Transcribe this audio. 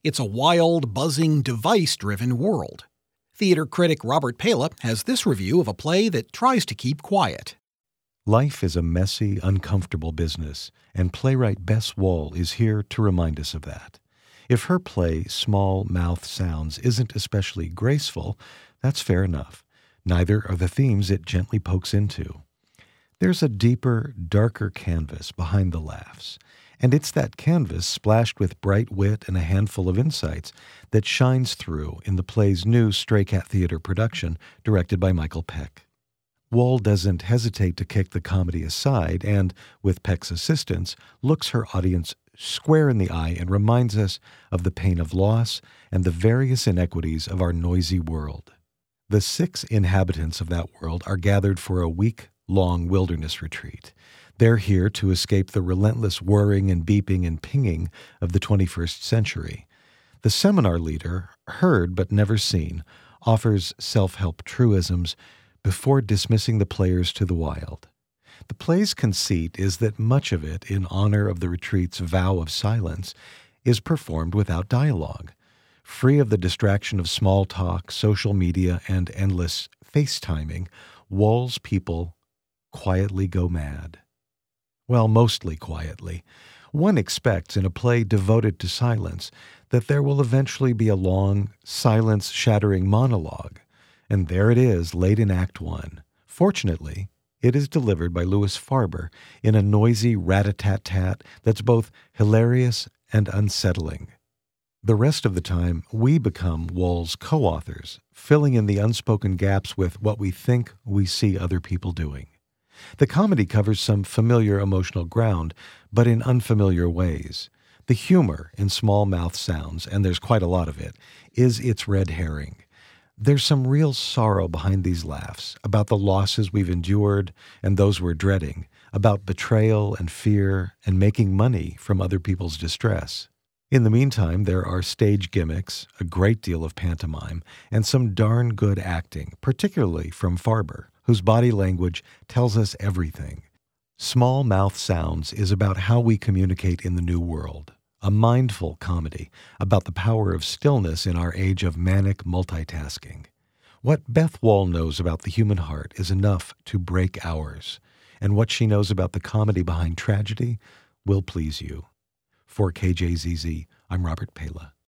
It's a wild, buzzing, device-driven world. Theater critic Robert Pala has this review of a play that tries to keep quiet. Life is a messy, uncomfortable business, and playwright Bess Wohl is here to remind us of that. If her play, Small Mouth Sounds, isn't especially graceful, that's fair enough. Neither are the themes it gently pokes into. There's a deeper, darker canvas behind the laughs, and it's that canvas splashed with bright wit and a handful of insights that shines through in the play's new Stray Cat Theater production, directed by Michael Peck. Wohl doesn't hesitate to kick the comedy aside and, with Peck's assistance, looks her audience square in the eye and reminds us of the pain of loss and the various inequities of our noisy world. The 6 inhabitants of that world are gathered for a week-long wilderness retreat. They're here to escape the relentless whirring and beeping and pinging of the 21st century. The seminar leader, heard but never seen, offers self-help truisms before dismissing the players to the wild. The play's conceit is that much of it, in honor of the retreat's vow of silence, is performed without dialogue. Free of the distraction of small talk, social media, and endless FaceTiming, Wohl's people quietly go mad. Well, mostly quietly. One expects in a play devoted to silence that there will eventually be a long, silence-shattering monologue. And there it is, late in Act 1. Fortunately, it is delivered by Louis Farber in a noisy rat-a-tat-tat that's both hilarious and unsettling. The rest of the time, we become Wohl's co-authors, filling in the unspoken gaps with what we think we see other people doing. The comedy covers some familiar emotional ground, but in unfamiliar ways. The humor in Small Mouth Sounds, and there's quite a lot of it, is its red herring. There's some real sorrow behind these laughs, about the losses we've endured and those we're dreading, about betrayal and fear and making money from other people's distress. In the meantime, there are stage gimmicks, a great deal of pantomime, and some darn good acting, particularly from Farber, whose body language tells us everything. Small Mouth Sounds is about how we communicate in the new world. A mindful comedy about the power of stillness in our age of manic multitasking. What Beth Wohl knows about the human heart is enough to break ours, and what she knows about the comedy behind tragedy will please you. For KJZZ, I'm Robert Pala.